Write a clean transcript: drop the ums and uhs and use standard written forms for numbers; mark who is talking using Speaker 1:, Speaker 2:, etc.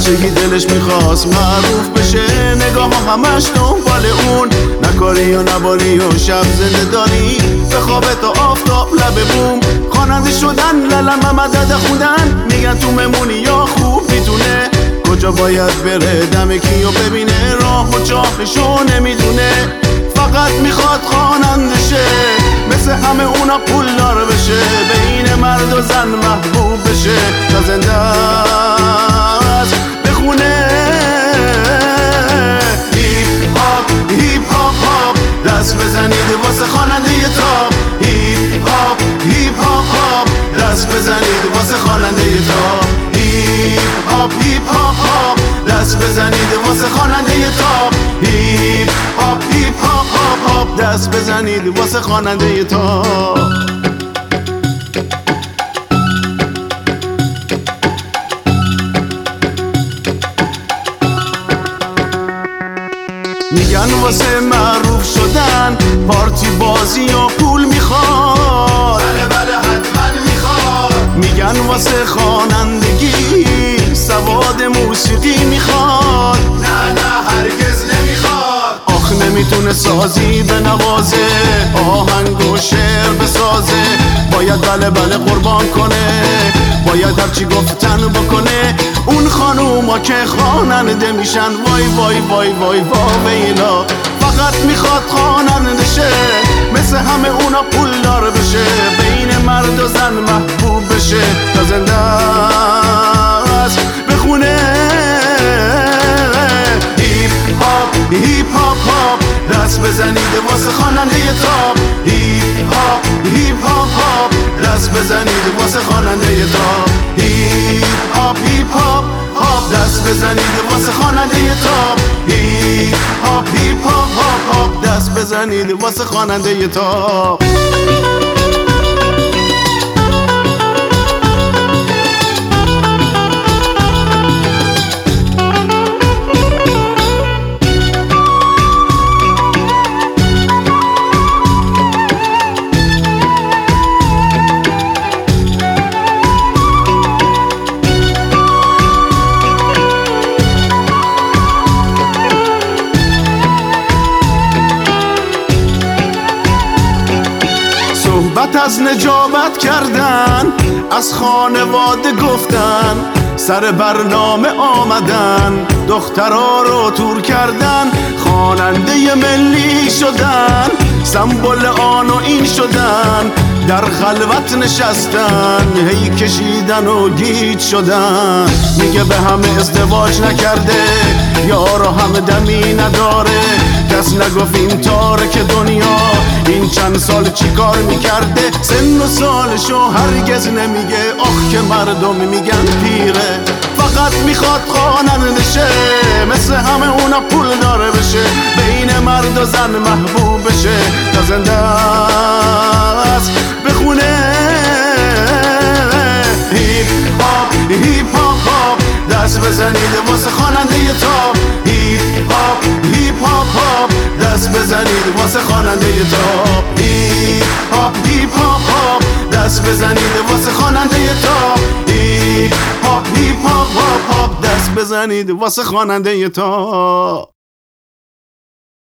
Speaker 1: بچگی دلش میخواست معروف بشه، نگاه همش دنبال اون، نکاری و نباری و شب زنده داری، به خواب تا آفتاب لب بوم، خواننده شدن للم مدد خودن، میگن تو ممونی یا خوب میتونه، کجا باید بره دم کیو ببینه، راه و چاهشو نمیدونه، فقط میخواد خواننده شه، مثل همه اونا پولدار بشه، بین مرد و زن محبوب بشه، تا زنده است بخونه. هیپ هاپ هیپ هاپ هاپ، دست بزنید واسه خواننده تاپ، هیپ هاپ هیپ هاپ هاپ، دست بزنید واسه خواننده تاپ، هیپ هاپ هیپ هاپ هاپ، دست بزنید واسه خواننده تاپ، هیپ هاپ هیپ هاپ هاپ هاپ، دست بزنید واسه خواننده تاپ. میگن واسه معروف شدن پارتی بازی و پول میخواد، بله بله حتما میخواد، میگن واسه خوانندگی سواد موسیقی میخواد، نه نه هرگز نمیخواد، آخ نمیتونه سازی به نوازه، آهنگ و شعر بسازه، باید بله بله قربان کنه، باید هرچی گفتن بکنه، اون خانوما که خواننده میشن وای وای وای وای وای اینا، فقط میخواد خواننده شه، مثل همه اونا پولدار بشه، بین مرد و زن محبوب بشه، تا زنده است بخونه. هیپ هاپ هیپ هاپ هاپ، دست بزنید واسه خواننده تاپ، هیپ هاپ هیپ هاپ هاپ، دست بزنید واسه خواننده تاپ، هیپ هاپ هیپ هاپ هاپ، دست بزنید واسه خواننده تاپ، هیپ هاپ هیپ هاپ هاپ هاپ، دست بزنید واسه خواننده تاپ. صحبت از نجابت کردن، از خانواده گفتن، سر برنامه آمدن، دخترها رو تور کردن، خواننده ملی شدن، سمبل آن و این شدن، در خلوت نشستن، هی کشیدن و گیج شدن، میگه به همه ازدواج نکرده، یارو همه دمی نداره، کس نگفت این تاره که دنیا این چند سال چی کار میکرده، سن و سالشو هرگز نمیگه، آخ که مردم میگن پیره، فقط میخواد خواننده شه، مثل همه اونا پول داره بشه، بین مرد و زن محبوب بشه، تا زنده است بخونه. هیپ هاپ هیپ هاپ هاپ، دست بزنید واسه خواننده تاپ، هیپ هاپ هیپ هاپ هاپ، دست بزنید واسه خواننده تاپ، هیپ هاپ هیپ هاپ هاپ، دست بزنید واسه خواننده تاپ، هیپ هاپ هیپ هاپ هاپ، دست بزنید واسه خواننده تاپ.